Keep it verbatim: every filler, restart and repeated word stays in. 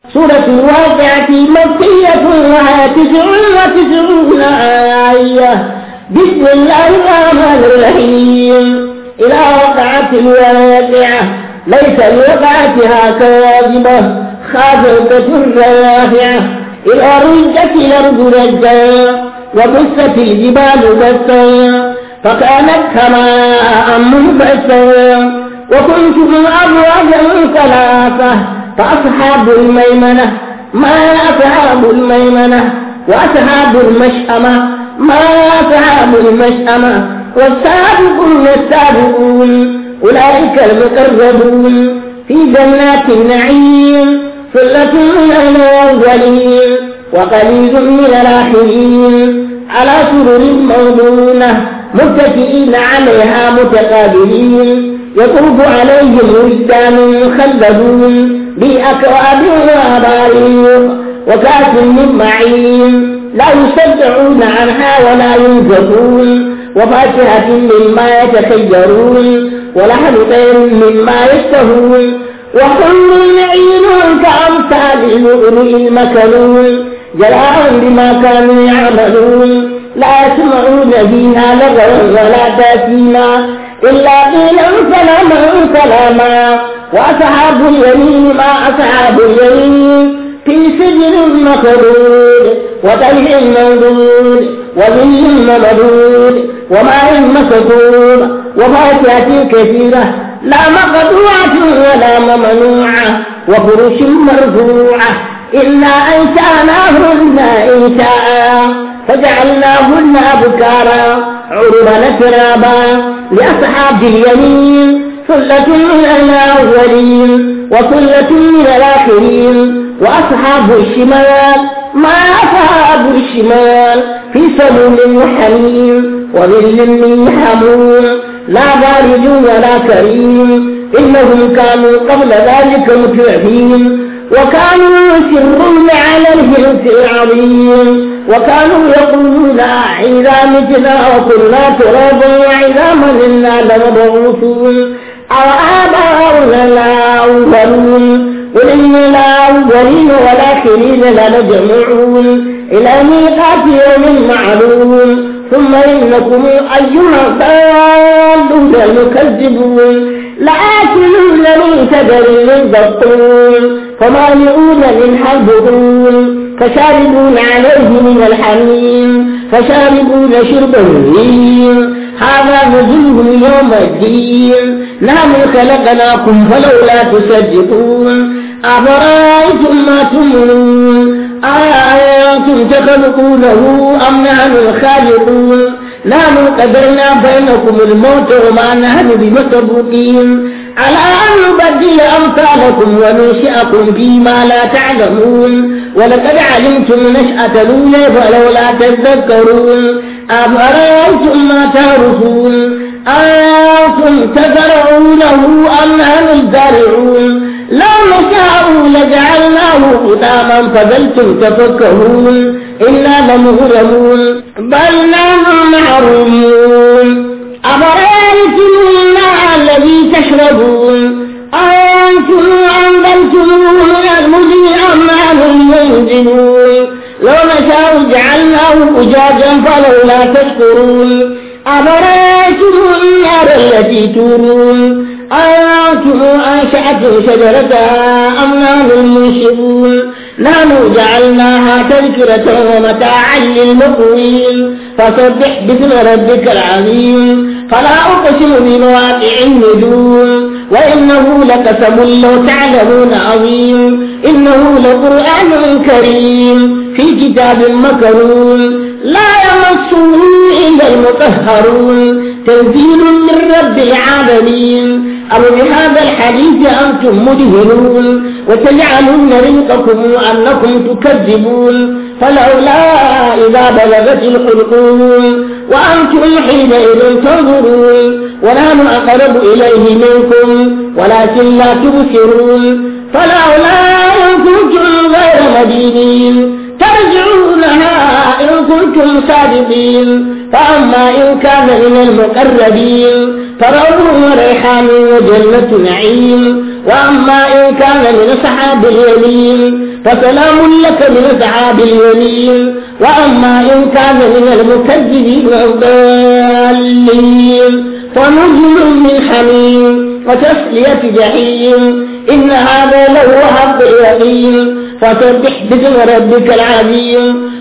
سورة الواقعة مكية وها تسع وتسعون آية. بسم الله الرحمن الرحيم. إذا وقعت الواقعة ليس لوقعتها كاذبة خافضة رافعة. إذا رجت الأرض رجا وبست الجبال بسا فكانت هباء منبثا وكنتم أزواجا ثلاثة فأصحاب الميمنة ما أصحاب الميمنة وأصحاب المشأمة ما أصحاب المشأمة والسابقون السابقون أولئك المقربون في جنات النعيم ثلة من الأولين وقليل من الآخرين على سرر موضونة متكئين عليها متقابلين يطوف عليهم ولدان مخلدون بأكواب وأباريق وكأس من معين لا يصدعون عنها ولا ينزفون وفاكهة مما يتخيرون ولحم طير مما يشتهون وحور عين كأمثال اللؤلؤ المكنون جزاء بما كانوا يعملون لا يسمعون فيها لغوا ولا تأثيما إلا قيلا سلاما سلاما. وأصحاب اليمين ما أصحاب اليمين في سجن مخضود وطلح منضود وظل ممدود وماء مسكوب وفاكهة كثيرة لا مقطوعة ولا ممنوعة وفرش مرفوعة إنا أنشأناهن إنشاء فجعلناهن أبكارا عربا ترابا. لأصحاب اليمين ثلة من الأولين وثلة من الآخرين. وأصحاب الشمال ما أصحاب الشمال في سموم وحميم وظل من حموم لا بارد ولا كريم إنهم كانوا قبل ذلك مترفين وكانوا يسرون على الحنث العظيم وكانوا يقولون إذا متنا وكنا ترابا وعظاما إنا لمبعوثون أو آباؤنا الأولون قل إن الأولين والآخرين لمجموعون إلى ميقات يوم معلوم ثم إنكم أيها الضالون المكذبون لآكلون من شجر من زقوم فمالئون منها البطون فشاربون عليه من الحميم فشاربون شرب الهيم هذا نزلهم يوم الدين نحن خلقناكم فلولا تصدقون أفرأيتم ما تمنون أأنتم تخلقونه أم نحن الخالقون نحن قدرنا بينكم الموت وما نحن بمسبوقين على أن نبدل أمثالكم وننشئكم فيما لا تعلمون ولقد علمتم نشأة الأولى فلولا تذكرون أفرأيتم ما تعرفون أنتم تزرعونه أم نحن الزارعون لو نشاء لجعلناه حطاما فظلتم تفكهون إنا لمغرمون بل نحن محرومون. أفرأيتم الماء الذي تشربون أنتم أنزلتموه من المزن أم نحن المنزلون لو نشاء جعلناه أجاجا فلولا تشكرون. أفرأيتم النار التي تورون أنتم أنشأتم شجرتها أم نحن المنشئون نحن جعلناها تذكرة ومتاعا للمقوين. فسبح باسم ربك العظيم. فلا أقسم بمواقع النجوم وإنه لقسم لو تعلمون عظيم إنه لقرآن كريم في كتاب مكنون لا يمسه إلا المطهرون تنزيل من رب العالمين. أو بهذا الحديث أنتم مدهنون وتجعلون رزقكم أنكم تكذبون فلولا إذا بلغت الحلقوم وأنتم حينئذ تنظرون ونحن أقرب إليه منكم ولكن لا تبصرون. فلولا إن كنتم غير مدينين ترجعونها إن كنتم صادقين. فأما إن كان من المقربين فروح وريحان وجنة نعيم وأما إن كان من أصحاب اليمين فسلام لك من أصحاب اليمين وأما إن كان من المكذبين الضالين فنزل من حميم وتصلية جحيم إن هذا لهو حق اليقين فسبح باسم ربك العظيم